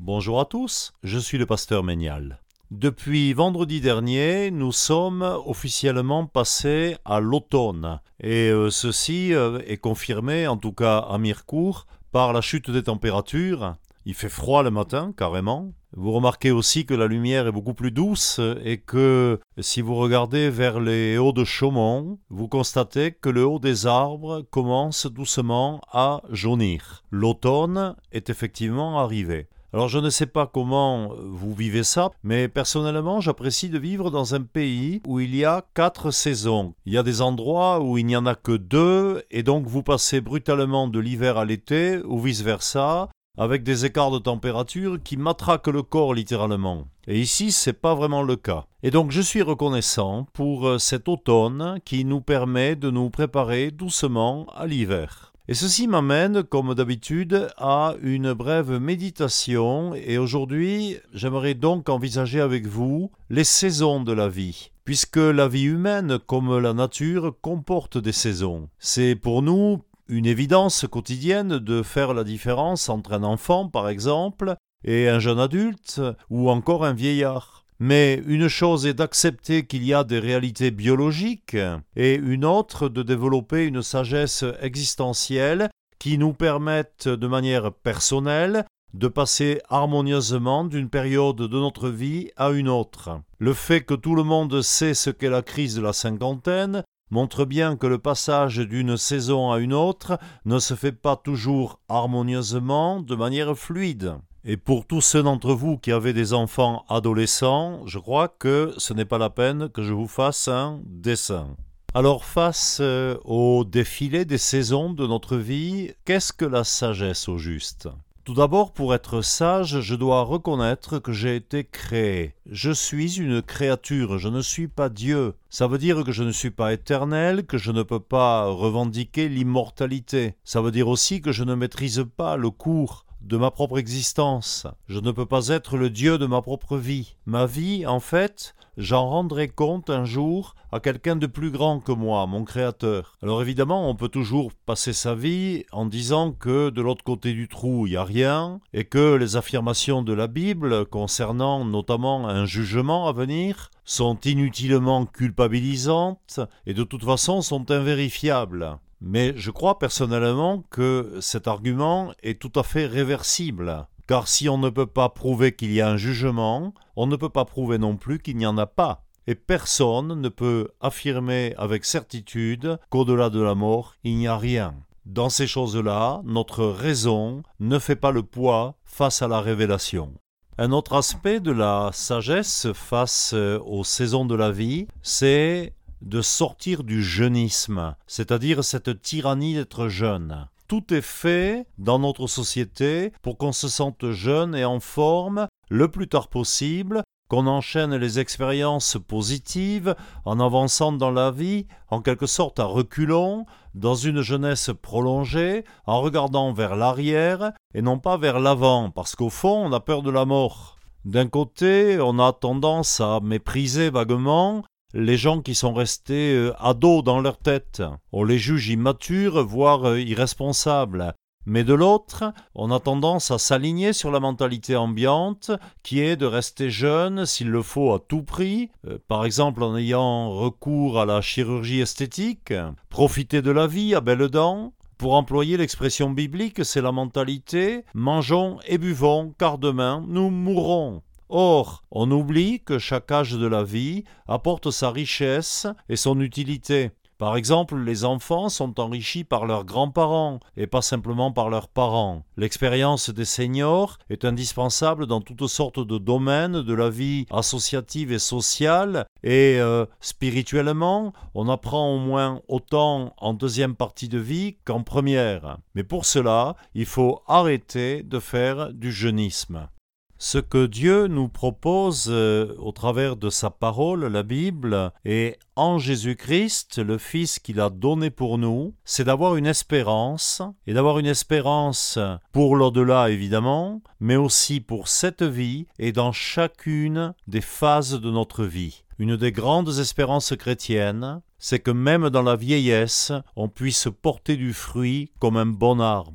Bonjour à tous, je suis le pasteur Ménial. Depuis vendredi dernier, nous sommes officiellement passés à l'automne et ceci est confirmé, en tout cas à Mirecourt, par la chute des températures. Il fait froid le matin, carrément. Vous remarquez aussi que la lumière est beaucoup plus douce et que si vous regardez vers les hauts de Chaumont, vous constatez que le haut des arbres commence doucement à jaunir. L'automne est effectivement arrivé. Alors je ne sais pas comment vous vivez ça, mais personnellement j'apprécie de vivre dans un pays où il y a 4 saisons. Il y a des endroits où il n'y en a que 2, et donc vous passez brutalement de l'hiver à l'été, ou vice-versa, avec des écarts de température qui matraquent le corps littéralement. Et ici, c'est pas vraiment le cas. Et donc je suis reconnaissant pour cet automne qui nous permet de nous préparer doucement à l'hiver. Et ceci m'amène, comme d'habitude, à une brève méditation, et aujourd'hui, j'aimerais donc envisager avec vous les saisons de la vie, puisque la vie humaine, comme la nature, comporte des saisons. C'est pour nous une évidence quotidienne de faire la différence entre un enfant, par exemple, et un jeune adulte, ou encore un vieillard. Mais une chose est d'accepter qu'il y a des réalités biologiques et une autre de développer une sagesse existentielle qui nous permette de manière personnelle de passer harmonieusement d'une période de notre vie à une autre. Le fait que tout le monde sait ce qu'est la crise de la cinquantaine montre bien que le passage d'une saison à une autre ne se fait pas toujours harmonieusement, de manière fluide. Et pour tous ceux d'entre vous qui avez des enfants adolescents, je crois que ce n'est pas la peine que je vous fasse un dessin. Alors face au défilé des saisons de notre vie, qu'est-ce que la sagesse au juste ? Tout d'abord, pour être sage, je dois reconnaître que j'ai été créé. Je suis une créature, je ne suis pas Dieu. Ça veut dire que je ne suis pas éternel, que je ne peux pas revendiquer l'immortalité. Ça veut dire aussi que je ne maîtrise pas le cours de ma propre existence. Je ne peux pas être le Dieu de ma propre vie. Ma vie, en fait, j'en rendrai compte un jour à quelqu'un de plus grand que moi, mon Créateur. Alors évidemment, on peut toujours passer sa vie en disant que de l'autre côté du trou, il n'y a rien, et que les affirmations de la Bible concernant notamment un jugement à venir sont inutilement culpabilisantes et de toute façon sont invérifiables. Mais je crois personnellement que cet argument est tout à fait réversible. Car si on ne peut pas prouver qu'il y a un jugement, on ne peut pas prouver non plus qu'il n'y en a pas. Et personne ne peut affirmer avec certitude qu'au-delà de la mort, il n'y a rien. Dans ces choses-là, notre raison ne fait pas le poids face à la révélation. Un autre aspect de la sagesse face aux saisons de la vie, c'est de sortir du jeunisme, c'est-à-dire cette tyrannie d'être jeune. Tout est fait dans notre société pour qu'on se sente jeune et en forme le plus tard possible, qu'on enchaîne les expériences positives en avançant dans la vie, en quelque sorte à reculons, dans une jeunesse prolongée, en regardant vers l'arrière et non pas vers l'avant, parce qu'au fond, on a peur de la mort. D'un côté, on a tendance à mépriser vaguement les gens qui sont restés ados dans leur tête. On les juge immatures, voire irresponsables. Mais de l'autre, on a tendance à s'aligner sur la mentalité ambiante, qui est de rester jeune s'il le faut à tout prix, par exemple en ayant recours à la chirurgie esthétique, profiter de la vie à belles dents. Pour employer l'expression biblique, c'est la mentalité « mangeons et buvons, car demain nous mourrons ». Or, on oublie que chaque âge de la vie apporte sa richesse et son utilité. Par exemple, les enfants sont enrichis par leurs grands-parents et pas simplement par leurs parents. L'expérience des seniors est indispensable dans toutes sortes de domaines de la vie associative et sociale et spirituellement, on apprend au moins autant en deuxième partie de vie qu'en première. Mais pour cela, il faut arrêter de faire du jeunisme. Ce que Dieu nous propose au travers de sa parole, la Bible, et en Jésus-Christ, le Fils qu'il a donné pour nous, c'est d'avoir une espérance, et d'avoir une espérance pour l'au-delà évidemment, mais aussi pour cette vie et dans chacune des phases de notre vie. Une des grandes espérances chrétiennes, c'est que même dans la vieillesse, on puisse porter du fruit comme un bon arbre.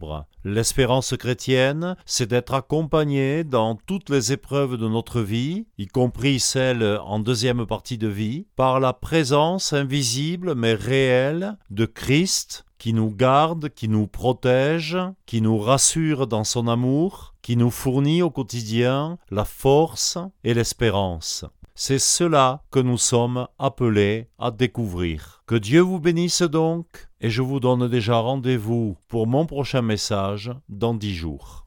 L'espérance chrétienne, c'est d'être accompagné dans toutes les épreuves de notre vie, y compris celles en deuxième partie de vie, par la présence invisible mais réelle de Christ, qui nous garde, qui nous protège, qui nous rassure dans son amour, qui nous fournit au quotidien la force et l'espérance. C'est cela que nous sommes appelés à découvrir. Que Dieu vous bénisse donc, et je vous donne déjà rendez-vous pour mon prochain message dans 10 jours.